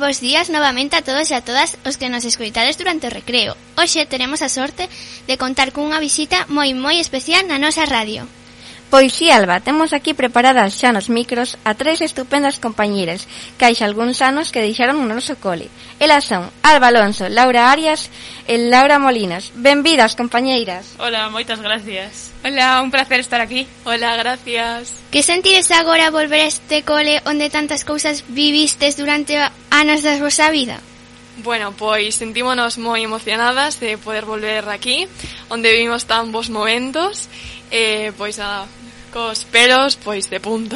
bos días novamente a todos e a todas os que nos escoitades durante o recreo. Hoxe teremos a sorte de contar cunha visita moi especial na nosa radio. Pois si, Alba, temos aquí preparadas xa nos micros a 3 estupendas compañeiras que hai xa algúns anos que deixaron o noso cole. Elas son Alba Alonso, Laura Arias e Laura Molinos. Benvidas, compañeiras. Hola, moitas gracias. Hola, un placer estar aquí. Hola, gracias. Que sentides agora volver a este cole onde tantas cousas vivistes durante anos da vosa vida? Bueno, pois sentímonos moi emocionadas de poder volver aquí, onde vivimos tan bons momentos, pois cos pelos, pois de punta.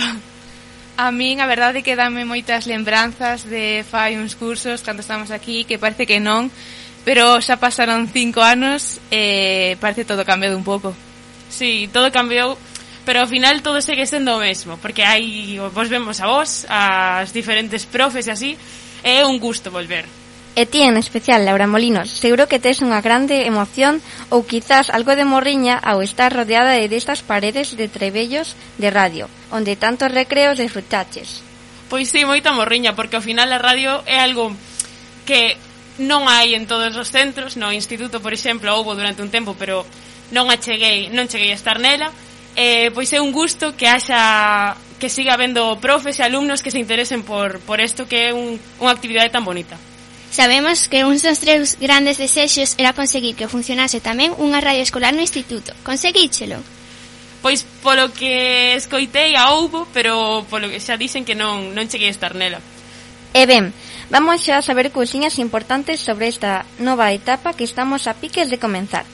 A min, a verdade, que dame moitas lembranzas de fai uns cursos cando estamos aquí, que parece que non, pero xa pasaron 5 anos e parece todo cambiou un pouco. Sí, todo cambiou, pero ao final todo segue sendo o mesmo, porque hai, vos vemos a vos, as diferentes profes e así, é un gusto volver. E ti en especial, Laura Molinos, seguro que tes unha grande emoción ou quizás algo de morriña ao estar rodeada destas paredes de trebellos de radio, onde tantos recreos disfrutaches. Pois sí, moita morriña, porque ao final a radio é algo que non hai en todos os centros. No instituto, por exemplo, houbo durante un tempo, pero non cheguei a estar nela. Pois é un gusto que haxa, que siga habendo profes e alumnos que se interesen por isto, que é unha actividade tan bonita. Sabemos que uns dos 3 grandes desexos era conseguir que funcionase tamén unha radio escolar no instituto. Conseguíchelo? Pois polo que escoitei a houbo, pero polo que xa dicen que non cheguei a estar nela. E ben, vamos xa a saber cousiñas importantes sobre esta nova etapa que estamos a piques de comenzar.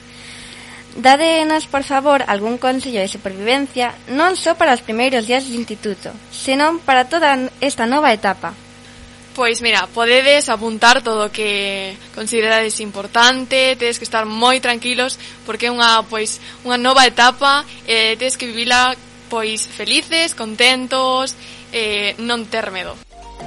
Dádenos, por favor, algún consello de supervivencia, non só para os primeiros días do instituto, senón para toda esta nova etapa. Pois mira, podedes apuntar todo o que considerades importante, tedes que estar moi tranquilos porque é unha nova etapa, tedes que vivila pois felices, contentos, non ter medo.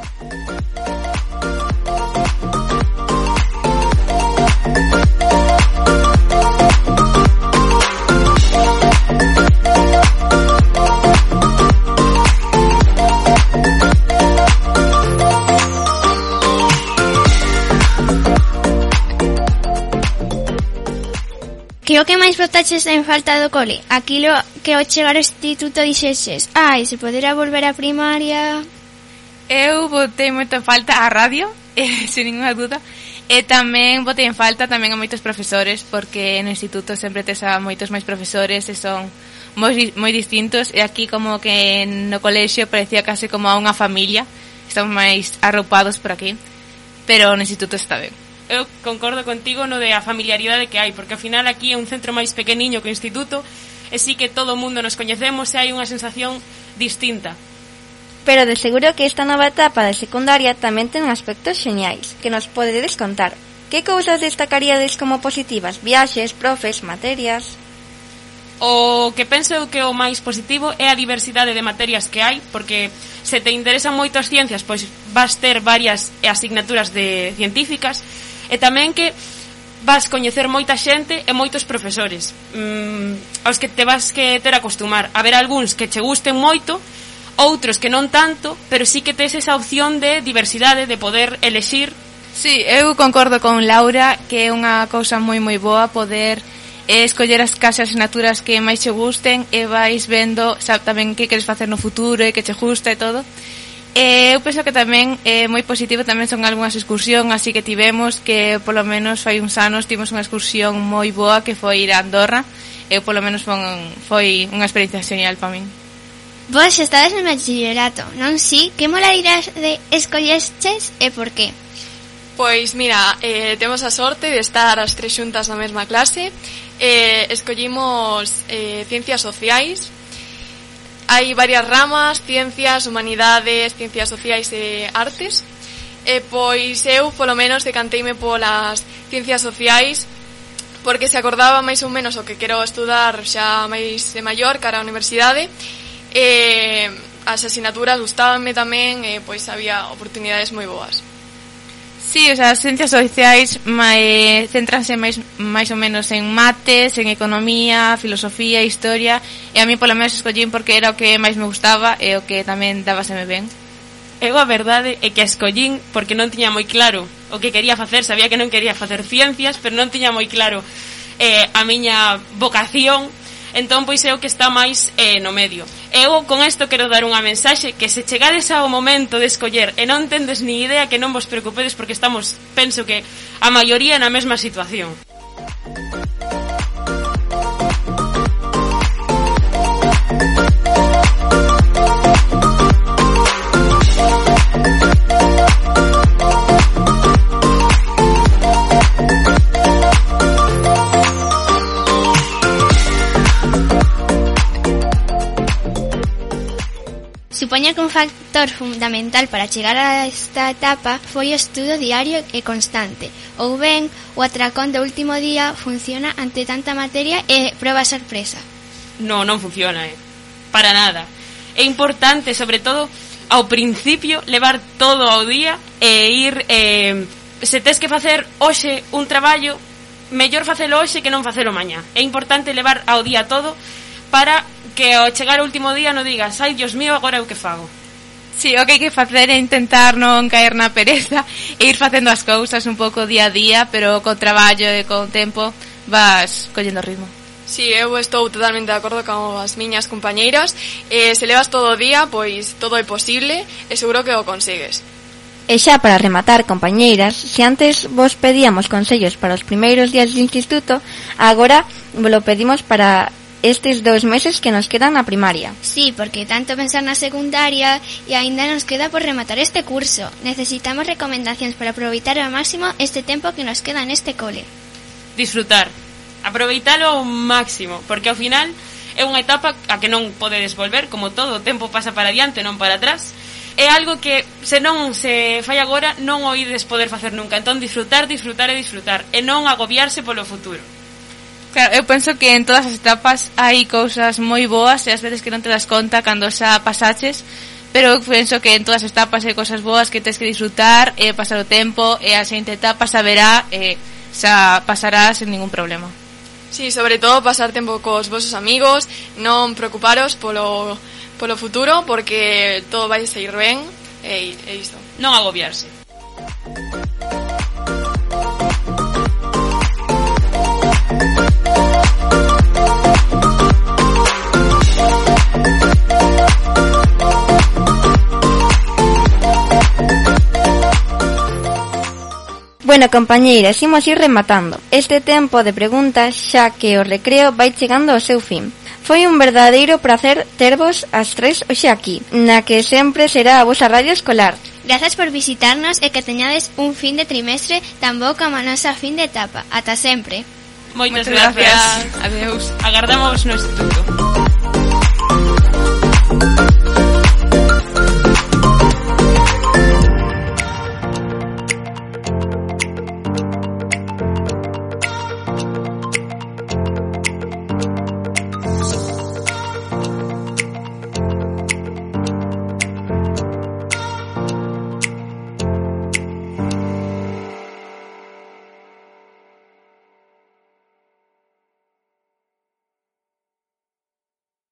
Que o que máis botaches en falta do cole? Aquilo que ao chegar ao instituto dixeches: ai, se podera volver á primaria. Eu botei moita en falta a radio, sin ninguna duda. E tamén botei en falta tamén a moitos profesores, porque no instituto sempre tes a moitos máis profesores e son moi distintos. E aquí como que no colexio parecía case como a unha familia. Estamos máis arroupados por aquí, pero no instituto está ben. Eu concordo contigo no de a familiaridade que hai, porque ao final aquí é un centro máis pequeniño que o instituto, e sí que todo o mundo nos coñecemos e hai unha sensación distinta. Pero de seguro que esta nova etapa de secundaria tamén ten aspectos xeñais, que nos podedes contar. Que cousas destacaríades como positivas? Viaxes, profes, materias? O que penso que o máis positivo é a diversidade de materias que hai, porque se te interesan moito as ciencias, pois vas ter varias asignaturas de científicas, e tamén que vas coñecer moita xente e moitos profesores aos que te vas que ter acostumar. A ver algúns que che gusten moito, outros que non tanto, pero sí que tes esa opción de diversidade, de poder elexir. Sí, eu concordo con Laura que é unha cousa moi boa poder escoller as asignaturas que máis che gusten e vais vendo tamén que queres facer no futuro e que che gusta e todo. Eu penso que tamén é moi positivo, tamén son algunhas excursión, así que tivemos que polo menos fai uns anos tivemos unha excursión moi boa que foi ir a Andorra. Eu polo menos foi unha experiencia genial para min. Vos estades no bachillerato, non si? Que modalidade escollestes e por qué? Pois mira, temos a sorte de estar as 3 xuntas na mesma clase. Escollimos ciencias sociais. Hai varias ramas: ciencias, humanidades, ciencias sociais e artes. Pois eu, polo menos, decanteime polas ciencias sociais porque se acordaba máis ou menos o que quero estudar xa máis de maior cara á universidade. As asignaturas gustábanme tamén, pois había oportunidades moi boas. Sí, o sea, as ciencias sociais céntranse máis ou menos en mates, en economía, filosofía, historia, e a mí polo menos escollín porque era o que máis me gustaba e o que tamén dábaseme ben. Eu a verdade é que a escollín porque non tiña moi claro o que quería facer, sabía que non quería facer ciencias, pero non tiña moi claro a miña vocación, entón pois é o que está máis no medio. Eu con isto quero dar unha mensaxe que se chegades ao momento de escoller e non tendes ni idea, que non vos preocupedes porque estamos, penso que a maioría na mesma situación. Supoño que un factor fundamental para chegar a esta etapa foi o estudo diario e constante. Ou ben, o atracón do último día funciona ante tanta materia e proba sorpresa. Non funciona, para nada. É importante, sobre todo, ao principio, levar todo ao día e ir... se tes que facer hoxe un traballo, mellor facelo hoxe que non facelo mañá. É importante levar ao día todo para que ao chegar ao último día non digas, ai, Dios mío, agora eu que fago. Sí, o que hai que facer é intentar non caer na pereza e ir facendo as cousas un pouco día a día, pero con traballo e con tempo vas collendo ritmo. Sí, eu estou totalmente de acordo con as miñas compañeiras. Se levas todo o día, pois todo é posible e seguro que o consigues. E xa para rematar, compañeiras, se antes vos pedíamos consellos para os primeiros días de instituto, agora vos lo pedimos para estes 2 meses que nos quedan na primaria. Sí, porque tanto pensar na secundaria e aínda nos queda por rematar este curso. Necesitamos recomendacións para aproveitar ao máximo este tempo que nos queda neste cole. Disfrutar, aproveitalo ao máximo, porque ao final é unha etapa a que non podedes volver, como todo, o tempo pasa para adiante, non para atrás. É algo que, se non se fai agora, non o ides poder facer nunca. Entón, disfrutar e non agobiarse polo futuro. Claro, eu penso que en todas as etapas hai cousas moi boas e ás veces que non te das conta cando xa pasaches, pero eu penso que en todas as etapas hai cousas boas que tens que disfrutar e pasar o tempo e a seguinte etapa xa verá e xa pasará sen ningún problema. Sí, sobre todo pasar tempo cos vosos amigos, non preocuparos polo futuro porque todo vai sair ben e isto. Non agobiarse. Bueno, compañeiras, imos ir rematando este tempo de preguntas, xa que o recreo vai chegando ao seu fin. Foi un verdadeiro placer tervos as tres hoxe aquí, na que sempre será a vosa radio escolar. Grazas por visitarnos e que teñades un fin de trimestre tan bo como a nosa fin de etapa. Ata sempre. Moitas gracias. Adeus. Agardamos no instituto.